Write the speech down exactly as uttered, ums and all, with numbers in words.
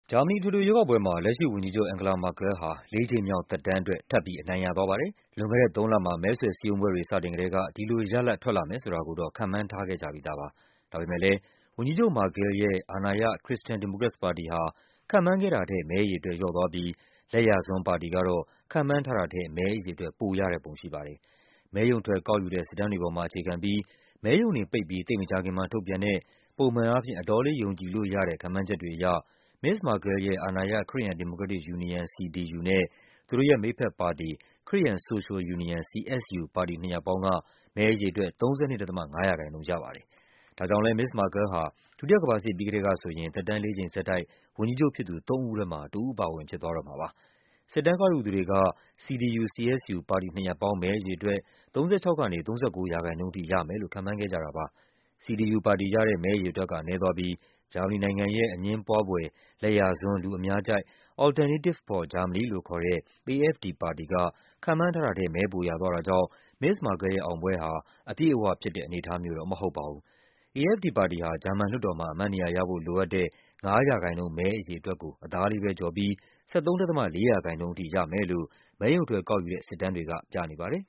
ဂျာမနီအထွေထွေရွေးကောက်ပွဲမှာ လက်ရှိဝန်ကြီးချုပ် Angela Merkel ဟာ လေးကြိမ်မြောက်သက်တမ်းအတွက် ထပ်ပြီး အနိုင်ရသွားပါတယ်။ လွန်ခဲ့တဲ့သုံးလမှာ မဲဆွယ်စည်းရုံးပွဲတွေ စတင်ကတည်းက ဒီလိုရလဒ် ထွက်လာမယ်ဆိုတာကိုတော့ ခန့်မှန်းထားခဲ့ကြပြီးသားပါ။ ဒါပေမယ့်လည်း ဝန်ကြီးချုပ် Merkel ရဲ့ အာဏာရ Christian Democrats ပါတီဟာ ခန့်မှန်းခဲ့တာထက် မဲအရေအတွက် လျော့သွားပြီး လက်ယာစွန်းပါတီကတော့ ခန့်မှန်းထားတာထက် မဲအရေအတွက် ပိုရတဲ့ပုံရှိပါတယ်။ မဲရုံထွက် ကောက်ယူတဲ့ စစ်တမ်းတွေပေါ်မှာ အခြေခံပြီး မဲရုံတွေပိတ်ပြီး သိပ်မကြာခင်မှာ ထုတ်ပြန်တဲ့ ပုံမှန်အားဖြင့် အတော်လေး ယုံကြည်လို့ရတဲ့ ခန့်မှန်းချက်တွေအရ မစ္စ Merkel ရဲ့ အာဏာရ ခရစ်ယာန် ဒီမိုကရက်တစ် ယူနီယန် စီ ဒီ ယူ နဲ့ သူတို့ရဲ့ မိတ်ဘက်ပါတီ ခရစ်ယာန် ဆိုရှယ်ယူနီယန် စီ အက်စ် ယူ ပါတီနှစ်ရပ်ပေါင်းက မဲအရေအတွက် ၃၂.၅% ရပါတယ်။ ဒါကြောင့်လည်း မစ္စ Merkel ဟာ ဒုတိယကမ္ဘာစစ်ပြီးကတည်းကဆိုရင် သက်တမ်းလေးကြိမ်ဆက်တိုက် ဝန်ကြီးချုပ်ဖြစ်သူ သုံးဦးထဲမှာ တဦးအပါအဝင် ဖြစ်သွားတော့မှာပါ။ စစ်တမ်းကောက်ယူသူတွေက စီ ဒီ ယူ စီ အက်စ် ယူ ပါတီနှစ်ရပ်ပေါင်း မဲအရေအတွက် ၃၆ ကနေ ၃၉% ထိရမယ်လို့ ခန့်မှန်းခဲ့ကြတာပါ။ စီ ဒီ ယူ ပါတီရတဲ့ မဲအရေအတွက်က နည်းသွားပြီး ဂျာမနီနိုင်ငံရဲ့ အငြင်းပွားဖွယ် လက်ယာစွန်း လူအများကြိုက် Alternative for Germany လို့ခေါ်တဲ့ အေ အက်ဖ် ဒီ ပါတီက ခန့်မှန်းထားတာထက် မဲပိုရသွားတာကြောင့် မစ္စ Merkel ရဲ့အောင်ပွဲဟာ အပြည့်အဝဖြစ်တဲ့ အနေအထားမျိုးတော့ မဟုတ်ပါဘူး။ အေ အက်ဖ် ဒီ ပါတီဟာ ဂျာမန်လွှတ်တော်မှာ အမတ်နေရာရဖို့ လိုအပ်တဲ့ ၅% မဲအရေအတွက်ကို အသာလေးပဲကျော်ပြီး ၁၃.၄% ထိရမယ်လို့ မဲရုံထွက်ကောက်ယူတဲ့ စစ်တမ်းတွေက ပြနေပါတယ်